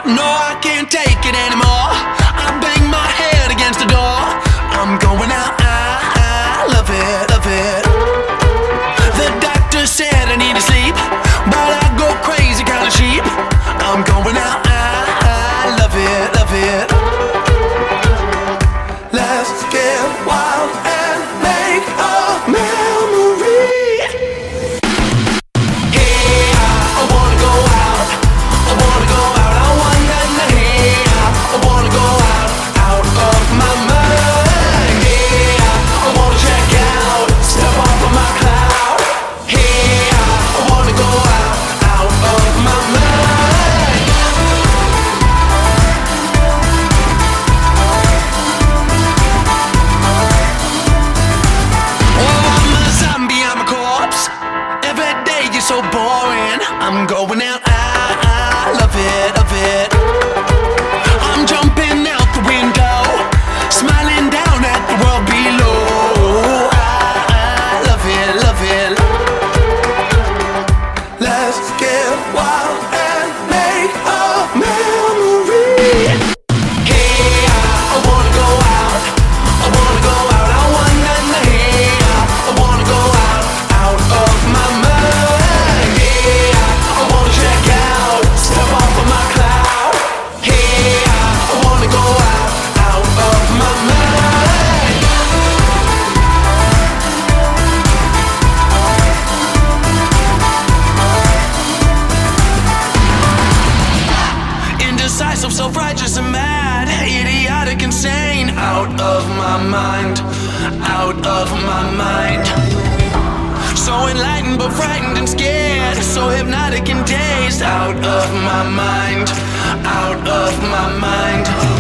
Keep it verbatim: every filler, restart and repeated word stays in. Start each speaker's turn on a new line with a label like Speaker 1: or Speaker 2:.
Speaker 1: No, I can't take it anymore. I bang my head against the door. I'm going out, I, I love it, love it. The doctor said I need to sleep, but I go crazy kinda sheep. I'm going out, I, I love it, love it. Let's get wild and make a memory. Hey, I wanna go out, I wanna go out, I wanna, hey, I wanna go out, out of my mind. Hey, I wanna check out, step off of my cloud. Hey, I wanna go out, out of my mind. Oh, I'm a zombie, I'm a corpse. Every day you're so boring. I'm going out, I, I love it, love it. I'm jumping out the window, smiling down at the world below. I, I love it, love it. Let's get wild and make a memory. Hey, I wanna go out, I wanna go out, I wanna, hey, I wanna go out, out of my mind. Hey, I wanna check out, step off of my cloud. Hey, I wanna go out, out of my mind. Indecisive, self-righteous and mad, idiotic, insane. Out of my mind, out of my mind. So enlightened but frightened and scared, so hypnotic and dazed. Out of my mind, out of my mind.